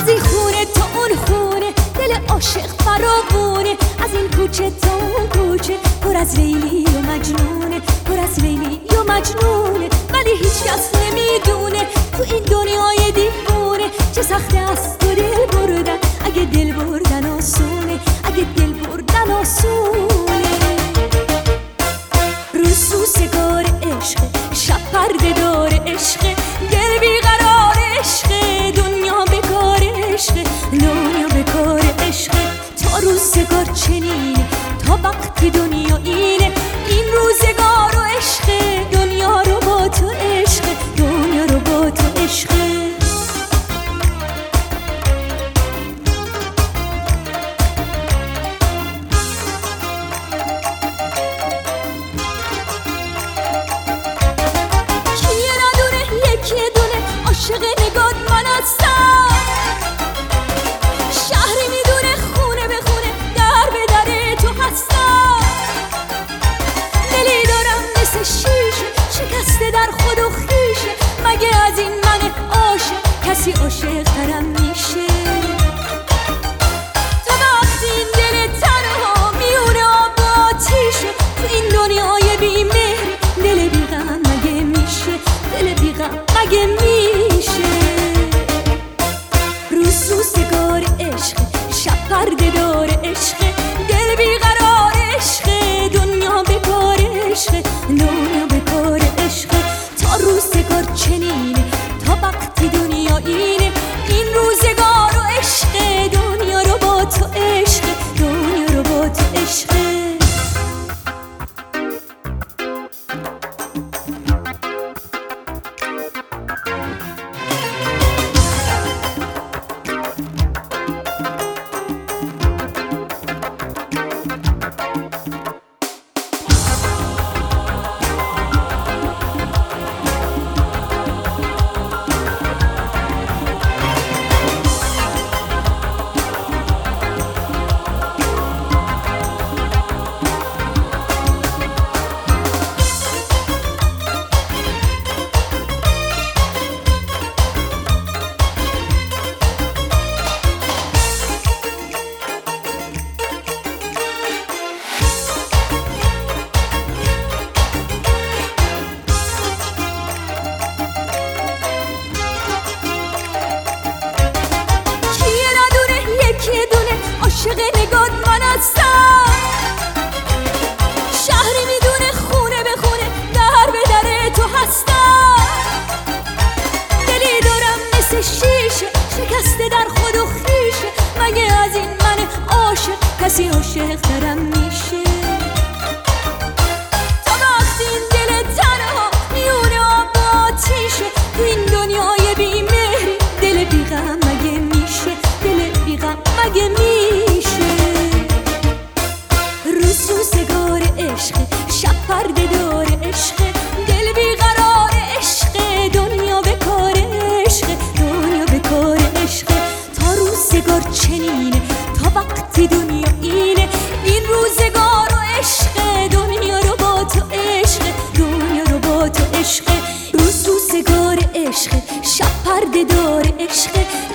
از این خونه تا اون خونه دل عاشق فراوونه، از این کوچه تا اون کوچه پر از لیلی و مجنونه، پر از لیلی و مجنونه. ولی هیچ کس نمیدونه تو این دنیای دیوونه چه سخت است تو دل بردن. اگه دل بردن آسونه، اگه دل بردن آسونه. روز سوسگار عشق، شب پرده دار عشق، دل بیقرار عشق، دنیا بکار عشق، دنیا بکار عشق. تا روزگار چنینه، تا وقتی دنیا اینه، این روزگار و عشق، دنیا رو با تو عشق، دنیا رو با تو عشق. عاشق نگات من هستم، شهری میدونه خونه به خونه در به در تو هستم. دلی دارم مثل شیشه شکسته در خود و خیشه، مگه از این من عاشق کسی عاشق ترم میشه؟ تا وقتی این دل تنها میونه آب و آتیشه، تو این دنیای بی‌مهر دل بی‌غم مگه میشه؟ دل بی‌غم مگه میشه؟ روز سوسگار عشق، شب پرده دار عشق، دل بیقرار عشق، دنیا بکار عشق، دنیا بکار عشق. تا روزگار چنینه، تا وقتی دنیا اینه، این روزگار و عشق، دنیا رو با تو عشق، دنیا رو با تو عشق. عاشق نگات من هستم، شهری میدونه خونه به خونه در به در تو هستم. دلی دارم مثل شیشه شکسته در خود و خیشه، مگه از این من عاشق کسی عاشق ترم میشه؟ تا وقتی این دل تنها میونه آب و آتیشه، تو این دنیای بی‌مهری دل بی‌غم مگه میشه؟ دل بی‌غم مگه میشه؟ روز سوسگار عشق، شب پرده دار عشق، دل بیقرار عشق، دنیا بکار عشق، دنیا بکار عشق. تا روزگار چنینه، تا وقتی دنیا اینه، این روزگار و عشق، دنیا رو با تو عشق، دنیا رو با تو عشق. روز سوسگار عشق، شب پرده دار عشق،